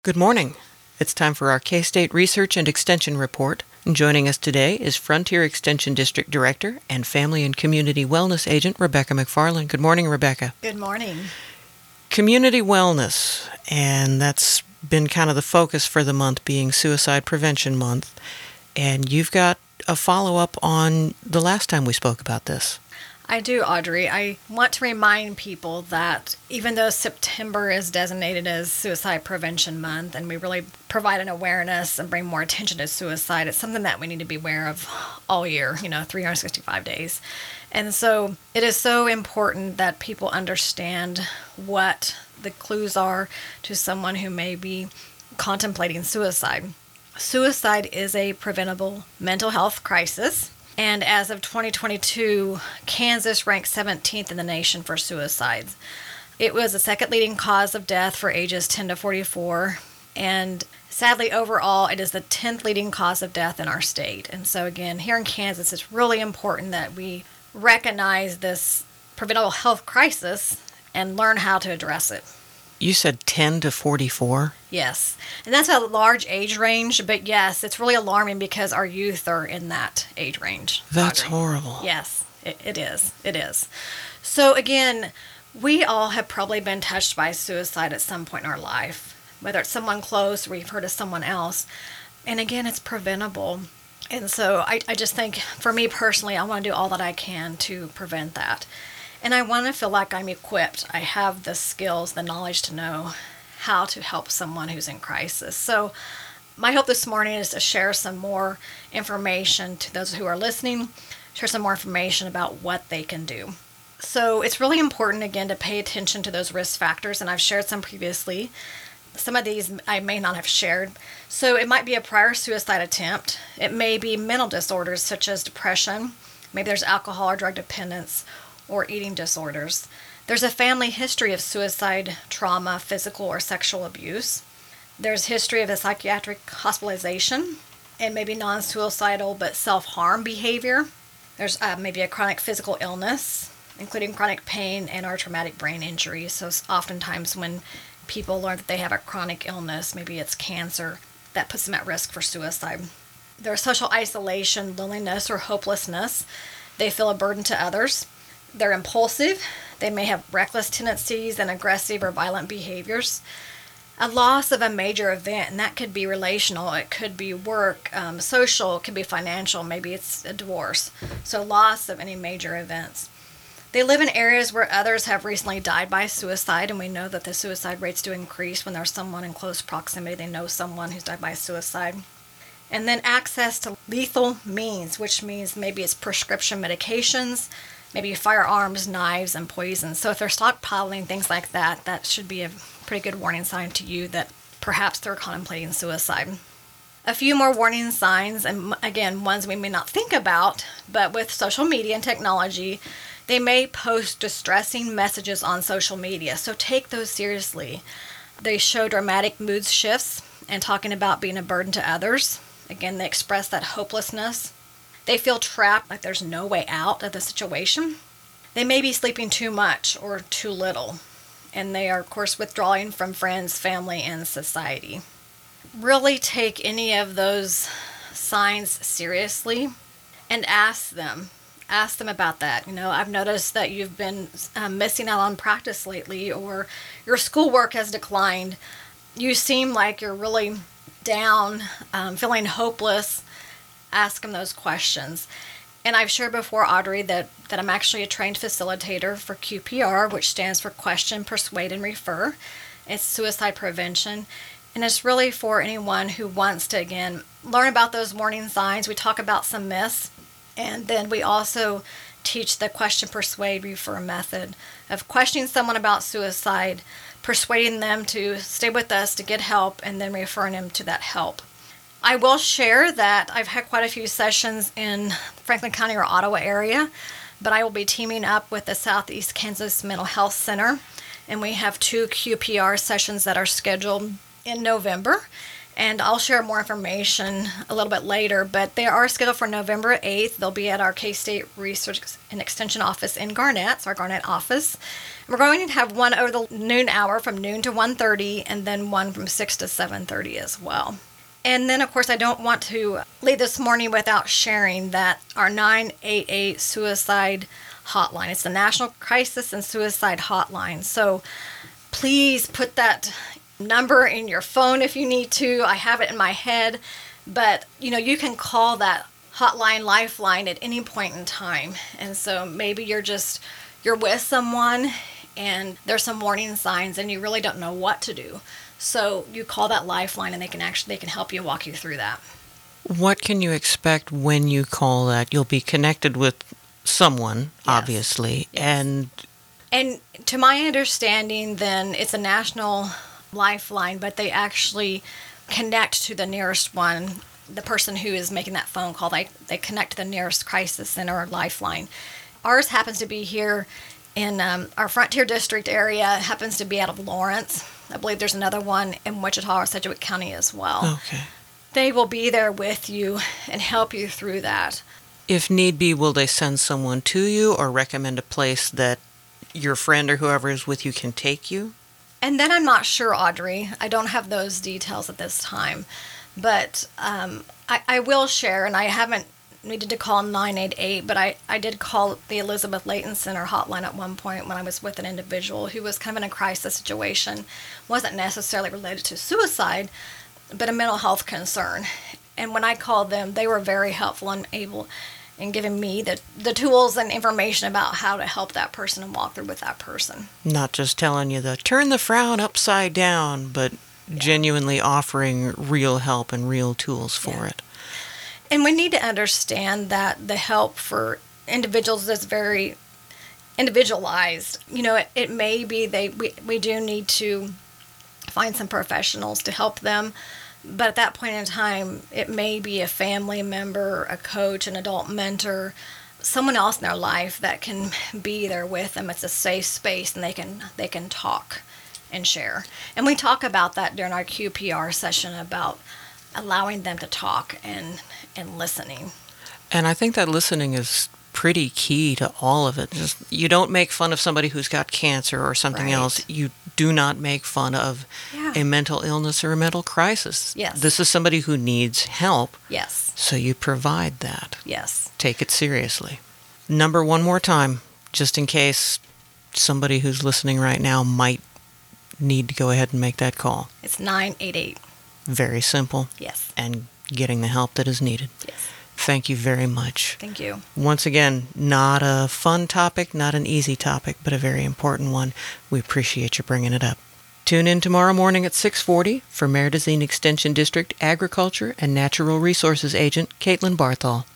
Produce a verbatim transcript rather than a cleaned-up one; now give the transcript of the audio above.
Good morning. It's time for our K-State Research and Extension Report. And joining us today is Frontier Extension District Director and Family and Community Wellness Agent Rebecca McFarland. Good morning, Rebecca. Good morning. Community wellness, and that's been kind of the focus for the month, being Suicide Prevention Month. And you've got a follow-up on the last time we spoke about this. I do, Audrey. I want to remind people that even though September is designated as Suicide Prevention Month and we really provide an awareness and bring more attention to suicide, it's something that we need to be aware of all year, you know, three hundred sixty-five days. And so it is so important that people understand what the clues are to someone who may be contemplating suicide. Suicide is a preventable mental health crisis. And as of twenty twenty-two, Kansas ranked seventeenth in the nation for suicides. It was the second leading cause of death for ages ten to forty-four. And sadly, overall, it is the tenth leading cause of death in our state. And so again, here in Kansas, it's really important that we recognize this preventable health crisis and learn how to address it. You said ten to forty-four? Yes. And that's a large age range, but yes, it's really alarming because our youth are in that age range. That's Audrey. horrible. Yes, it, it is. It is. So again, we all have probably been touched by suicide at some point in our life, whether it's someone close or we've heard of someone else. And again, it's preventable. And so I, I just think, for me personally, I want to do all that I can to prevent that. And I want to feel like I'm equipped. I have the skills, the knowledge to know how to help someone who's in crisis. So my hope this morning is to share some more information to those who are listening, share some more information about what they can do. So it's really important, again, to pay attention to those risk factors, and I've shared some previously. Some of these I may not have shared. So it might be a prior suicide attempt. It may be mental disorders such as depression. Maybe there's alcohol or drug dependence, or eating disorders. There's a family history of suicide, trauma, physical or sexual abuse. There's history of a psychiatric hospitalization and maybe non-suicidal but self-harm behavior. There's uh, maybe a chronic physical illness, including chronic pain and or traumatic brain injury. So oftentimes when people learn that they have a chronic illness, maybe it's cancer, that puts them at risk for suicide. There's social isolation, loneliness, or hopelessness. They feel a burden to others. They're impulsive. They may have reckless tendencies and aggressive or violent behaviors. A loss of a major event, and that could be relational, it could be work, um, social, it could be financial, maybe it's a divorce. So loss of any major events. They live in areas where others have recently died by suicide, and we know that the suicide rates do increase when there's someone in close proximity. They know someone who's died by suicide. And then access to lethal means, which means maybe it's prescription medications, maybe firearms, knives, and poison. So if they're stockpiling things like that, that should be a pretty good warning sign to you that perhaps they're contemplating suicide. A few more warning signs, and again, ones we may not think about, but with social media and technology, they may post distressing messages on social media. So take those seriously. They show dramatic mood shifts and talking about being a burden to others. Again, they express that hopelessness. They feel trapped, like there's no way out of the situation. They may be sleeping too much or too little. And they are, of course, withdrawing from friends, family, and society. Really take any of those signs seriously and ask them. Ask them about that. You know, I've noticed that you've been um, missing out on practice lately, or your schoolwork has declined. You seem like you're really down, um, feeling hopeless. Ask them those questions. And I've shared before, Audrey, that, that I'm actually a trained facilitator for Q P R, which stands for Question, Persuade, and Refer. It's suicide prevention. And it's really for anyone who wants to, again, learn about those warning signs. We talk about some myths. And then we also teach the Question, Persuade, Refer method of questioning someone about suicide, persuading them to stay with us to get help, and then referring them to that help. I will share that I've had quite a few sessions in Franklin County or Ottawa area, but I will be teaming up with the Southeast Kansas Mental Health Center, and we have two Q P R sessions that are scheduled in November. And I'll share more information a little bit later, but they are scheduled for November eighth. They'll be at our K-State Research and Extension office in Garnett, it's our Garnett office. And we're going to have one over the noon hour from noon to one thirty, and then one from six to seven thirty as well. And then, of course, I don't want to leave this morning without sharing that our nine eight eight suicide hotline. It's the National Crisis and Suicide Hotline. So please put that number in your phone if you need to. I have it in my head, but you know, you can call that hotline lifeline at any point in time. And so maybe you're just you're with someone and there's some warning signs and you really don't know what to do. So you call that lifeline and they can actually they can help you, walk you through that. What can you expect when you call that? You'll be connected with someone, Yes. obviously, Yes. and And to my understanding, then it's a national lifeline, but they actually connect to the nearest one. The person who is making that phone call, they, they connect to the nearest crisis center or lifeline. Ours happens to be here in um, our Frontier District area, it happens to be out of Lawrence. I believe there's another one in Wichita or Sedgwick County as well. okay. They will be there with you and help you through that. If need be, will they send someone to you or recommend a place that your friend or whoever is with you can take you? And then I'm not sure, Audrey. I don't have those details at this time. But um, I, I will share, and I haven't needed to call nine eight eight, but I, I did call the Elizabeth Layton Center hotline at one point when I was with an individual who was kind of in a crisis situation. Wasn't necessarily related to suicide, but a mental health concern. And when I called them, they were very helpful and able in giving me the, the tools and information about how to help that person and walk through with that person. Not just telling you the turn the frown upside down, but genuinely offering real help and real tools for Yeah. it. And we need to understand that the help for individuals is very individualized. You know, it, it may be they we, we do need to find some professionals to help them. But at that point in time, it may be a family member, a coach, an adult mentor, someone else in their life that can be there with them. It's a safe space, and they can they can talk and share. And we talk about that during our Q P R session about allowing them to talk and and listening. And I think that listening is pretty key to all of it. Just you don't make fun of somebody who's got cancer or something Right. else. You do not make fun of Yeah. a mental illness or a mental crisis. Yes. This is somebody who needs help, Yes. so you provide that. Yes. Take it seriously. Number one more time, just in case somebody who's listening right now might need to go ahead and make that call. It's nine eight eight. Very simple, Yes. and getting the help that is needed. Yes. Thank you very much. Thank you. Once again, not a fun topic, not an easy topic, but a very important one. We appreciate you bringing it up. Tune in tomorrow morning at six forty for Merdocine Extension District Agriculture and Natural Resources Agent Caitlin Barthol.